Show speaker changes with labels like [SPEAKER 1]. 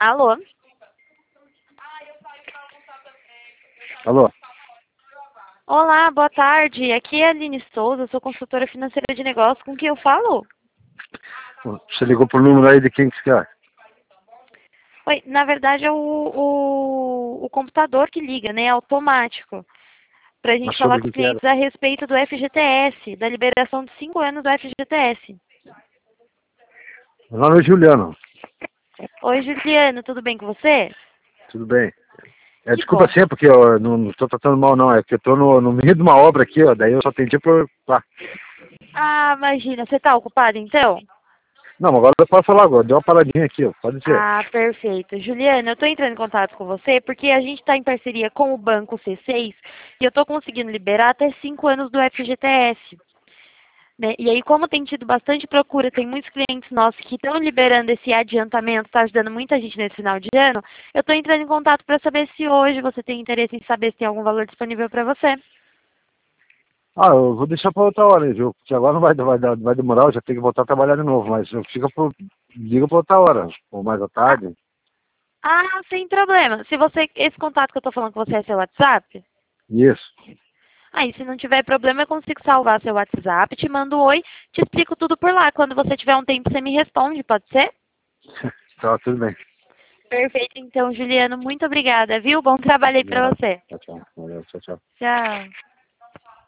[SPEAKER 1] Alô?
[SPEAKER 2] Alô?
[SPEAKER 1] Olá, boa tarde. Aqui é a Aline Souza, sou consultora financeira de negócios. Com quem eu falo?
[SPEAKER 2] Você ligou pro número aí de quem que você quer?
[SPEAKER 1] Oi, na verdade é o computador que liga, né? É automático. Pra gente
[SPEAKER 2] Mas
[SPEAKER 1] falar
[SPEAKER 2] sobre
[SPEAKER 1] com
[SPEAKER 2] o
[SPEAKER 1] os
[SPEAKER 2] que era?
[SPEAKER 1] clientes a respeito do FGTS, da liberação de 5 anos do FGTS.
[SPEAKER 2] Meu nome é Juliano.
[SPEAKER 1] Oi, Juliano, tudo bem com você?
[SPEAKER 2] Tudo bem?
[SPEAKER 1] Que
[SPEAKER 2] Desculpa
[SPEAKER 1] bom.
[SPEAKER 2] sempre, porque eu não estou tratando mal, não. É que eu estou no meio de uma obra aqui, ó. Daí eu só atendi por.
[SPEAKER 1] Ah, imagina, você tá ocupado então?
[SPEAKER 2] Não, agora eu posso falar agora. Deu uma paradinha aqui, ó. Pode ser.
[SPEAKER 1] Ah, perfeito. Juliana, eu estou entrando em contato com você porque a gente está em parceria com o Banco C6 e eu estou conseguindo liberar até 5 anos do FGTS. Né? E aí, como tem tido bastante procura, tem muitos clientes nossos que estão liberando esse adiantamento, está ajudando muita gente nesse final de ano, eu estou entrando em contato para saber se hoje você tem interesse em saber se tem algum valor disponível para você.
[SPEAKER 2] Ah, eu vou deixar para outra hora, viu? Porque agora não vai demorar, eu já tenho que voltar a trabalhar de novo. Mas eu liga para outra hora, ou mais à
[SPEAKER 1] Ah,
[SPEAKER 2] tarde.
[SPEAKER 1] sem problema. Se você, esse contato que eu estou falando com você é seu WhatsApp,
[SPEAKER 2] Isso.
[SPEAKER 1] aí se não tiver problema eu consigo salvar seu WhatsApp, te mando um oi, te explico tudo por lá. Quando você tiver um tempo você me responde, pode ser?
[SPEAKER 2] Tá, tudo bem.
[SPEAKER 1] Perfeito, então, Juliano, muito obrigada, viu? Bom trabalho aí para
[SPEAKER 2] Obrigado.
[SPEAKER 1] você.
[SPEAKER 2] Tchau, tchau. Valeu, tchau, tchau.
[SPEAKER 1] Tchau.